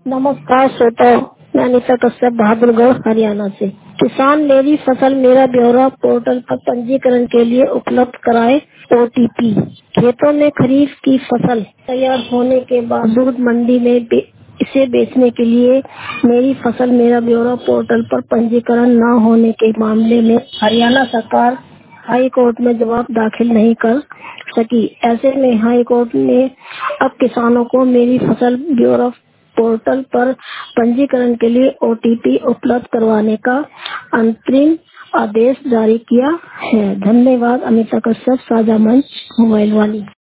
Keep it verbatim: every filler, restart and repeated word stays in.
नमस्कार श्रोताओ, मैं अनिता कश्यप बहादुरगढ़ हरियाणा से। किसान मेरी फसल मेरा ब्यौरा पोर्टल पर पंजीकरण के लिए उपलब्ध कराए ओ टी पी। खेतों में खरीफ की फसल तैयार होने के बाद दूध मंडी में बे, इसे बेचने के लिए मेरी फसल मेरा ब्यौरा पोर्टल पर पंजीकरण न होने के मामले में हरियाणा सरकार हाई कोर्ट में जवाब दाखिल नहीं कर सकी। ऐसे में हाई कोर्ट ने अब किसानों को मेरी फसल ब्यौरा पोर्टल पर पंजीकरण के लिए ओ टी पी उपलब्ध करवाने का अंतरिम आदेश जारी किया है। धन्यवाद। अमिता कश्यप, साझा मंच, मोबाइल वाली।